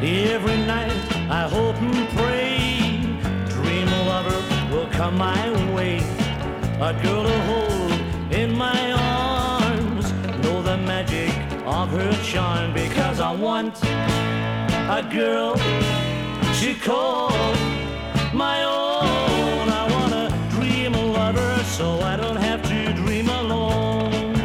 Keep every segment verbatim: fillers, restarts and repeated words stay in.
Every night I hope and pray, dream lover will come my way. A girl to hold in my arms, know the magic of her charm. Because I want a girl to call my own. I want a dream lover so I don't have to dream alone.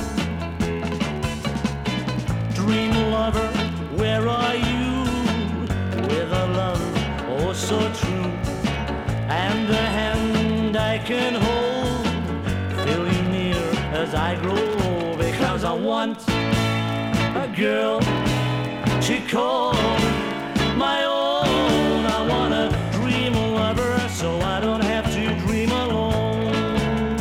Dream lover, where are you? With a love oh so true, and a hand I can hold, feel you near as I grow. Because I want a girl to call my own. I want a dream lover so I don't have to dream alone.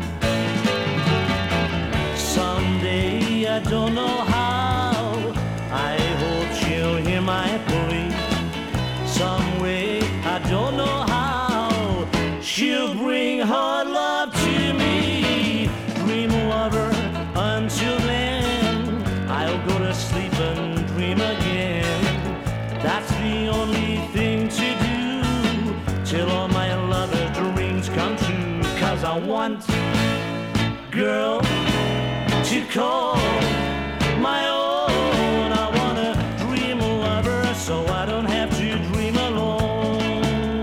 Someday, I don't know how, I hope she'll hear my plea. Some way, I don't know how, she'll bring her love to me. Dream lover, until then I'll go to sleep and dream again. That's the only thing to do till all my lover's dreams come true. Cause I want girl to call my own. I want a dream lover so I don't have to dream alone.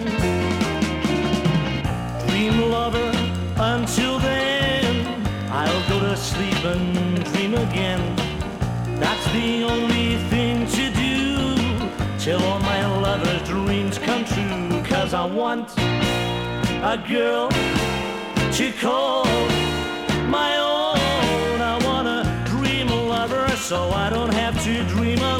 Dream lover, until then I'll go to sleep and dream again. That's the only thing to do till all my lover's dreams come true. Cause I want a girl to call my own. I want a dream lover so I don't have to dream alone.